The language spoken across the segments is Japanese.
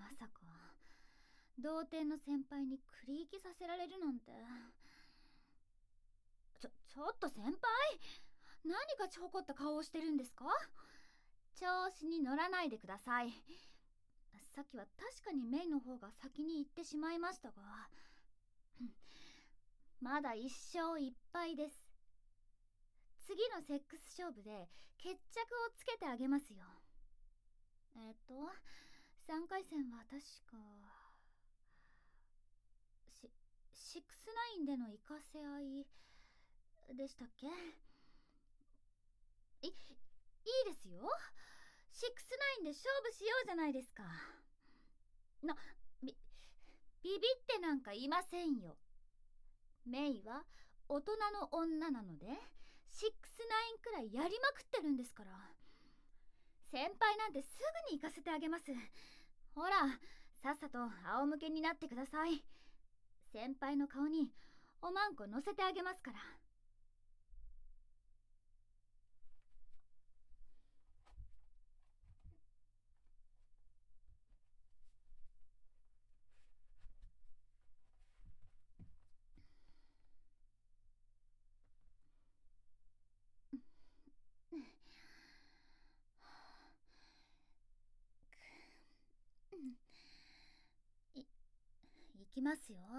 まさか童貞の先輩に繰り行きさせられるなんて。ちょっと先輩、何かちょこった顔をしてるんですか？調子に乗らないでください。さっきは確かにメイの方が先に行ってしまいましたが、まだ1勝1敗です。次のセックス勝負で決着をつけてあげますよ。3回戦は確か6-9での行かせ合いでしたっけ？いいですよ。6-9で勝負しようじゃないですか。ビビってなんかいませんよ。メイは大人の女なので6-9くらいやりまくってるんですから。先輩なんてすぐに行かせてあげます。ほら、さっさと仰向けになってください。先輩の顔におまんこ乗せてあげますから。行きますよ。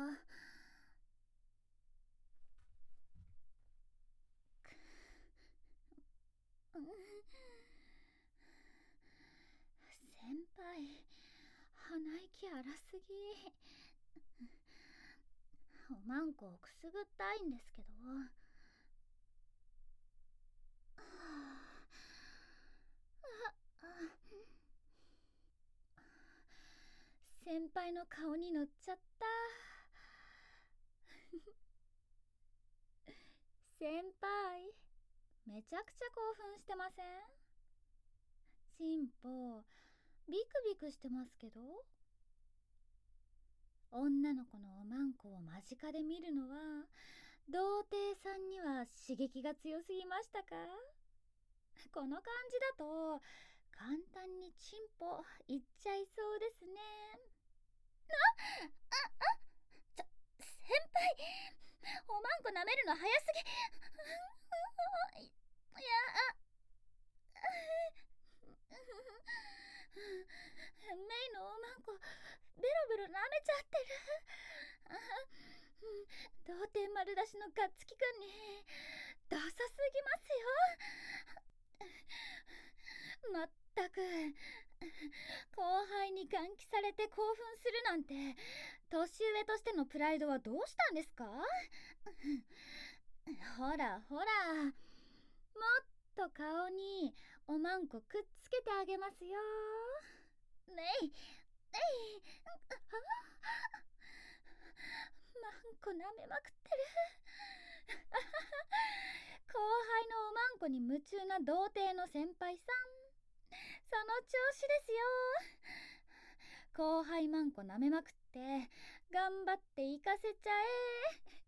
先輩、鼻息荒すぎ。おまんこをくすぐったいんですけど。先輩の顔に乗っちゃった。先輩、めちゃくちゃ興奮してません？チンポビクビクしてますけど。女の子のおまんこを間近で見るのは童貞さんには刺激が強すぎましたか？この感じだと簡単にチンポいっちゃいそうですね。先輩、おまんこ舐めるの早すぎ。いやメイのおまんこベロベロ舐めちゃってる。童貞丸出しのガッツキくんにダサすぎますよ。まったく、後輩に眼気されて興奮するなんて、年上としてのプライドはどうしたんですか？ほらほら、もっと顔におまんこくっつけてあげますよ。メイまんこ舐めまくってる。後輩のおまんこに夢中な童貞の先輩さん、その調子ですよ。後輩まんこ舐めまくって頑張って行かせちゃえ。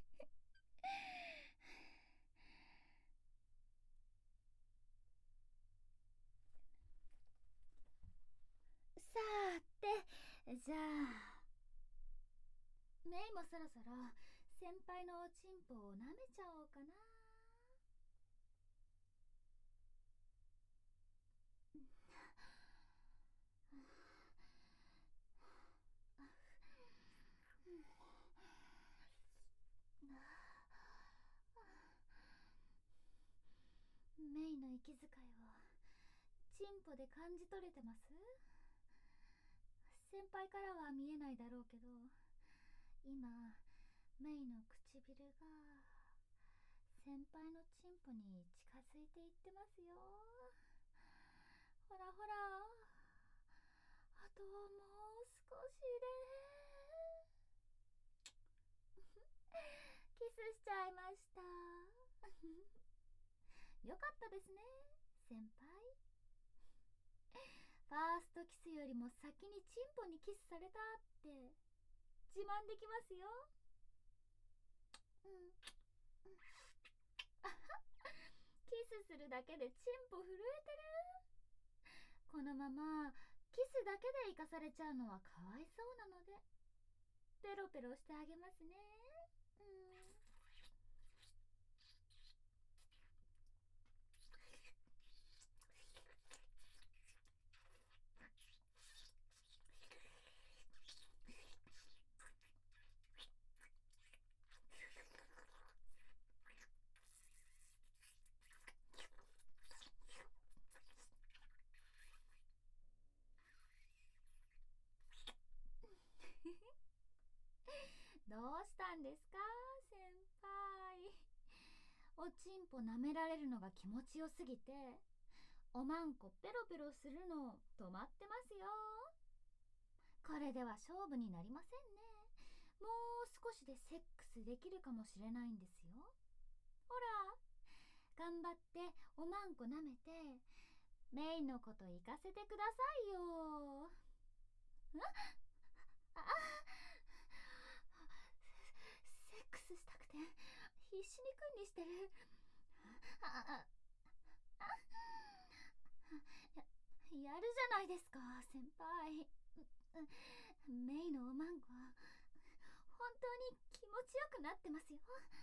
さて、じゃあメイもそろそろ先輩のおちんぽを舐めちゃおうかな。メイの息遣いをチンポで感じ取れてます？先輩からは見えないだろうけど、今メイの唇が先輩のチンポに近づいていってますよ。ほらほら、あともう少しでキスしちゃいました。よかったですね、先輩。ファーストキスよりも先にチンポにキスされたって自慢できますよ。キスするだけでチンポ震えてる。このままキスだけで生かされちゃうのはかわいそうなので、ペロペロしてあげますね。どうしたんですか、先輩。おちんぽ舐められるのが気持ちよすぎて、おまんこペロペロするの止まってますよ。これでは勝負になりませんね。もう少しでセックスできるかもしれないんですよ。ほら、頑張っておまんこ舐めて、メイのこと行かせてくださいよ。あセックスしたくて必死に君にしてる。やるじゃないですか、先輩。メイのおまんこ本当に気持ちよくなってますよ。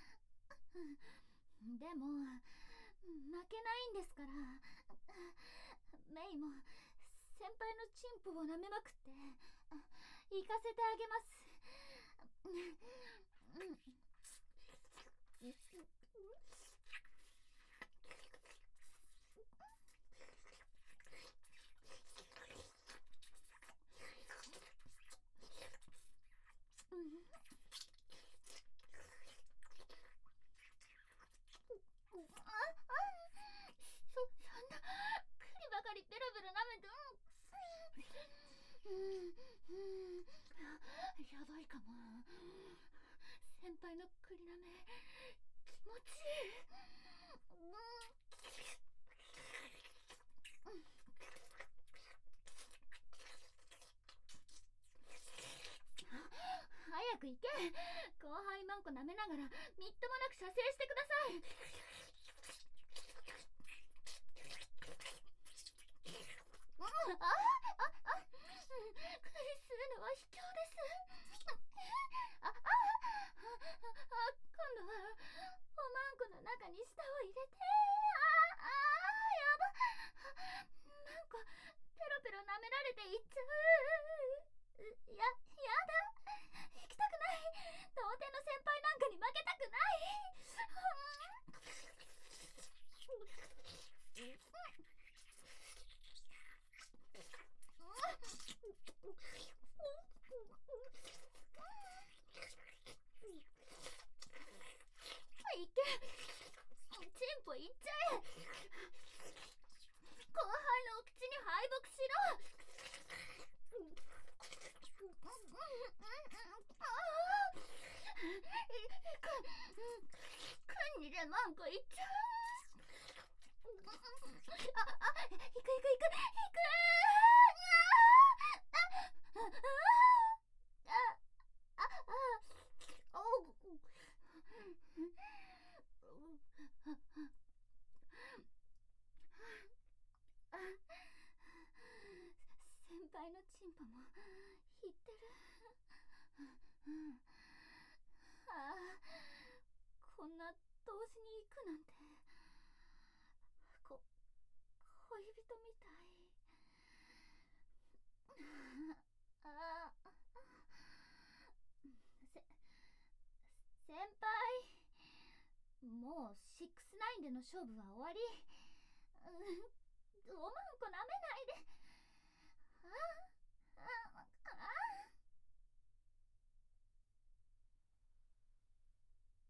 でも負けないんですから。メイも先輩のチンポを舐めまくって行かせてあげます。そんな栗ばかりベロベロ舐めて、やばいかも。先輩の栗舐め気持ちいい。早く行け。後輩マンコ舐めながらみっともなく射精してください。クリスのは卑怯です。今度はおまんこの中に舌を入れて。やば。マンコペロペロ舐められていっちゃう。やだ。行きたくない。童貞の先輩なんかに負けたくない。いけ。チンポいっちゃえ。後輩のお口に敗北しろ。くんにでマンコいっちゃう。行く。先輩のチンポも引ってる。こんな同時に行くなんて恋人みたい。先輩、もう6-9での勝負は終わり。おまんこ舐めないで。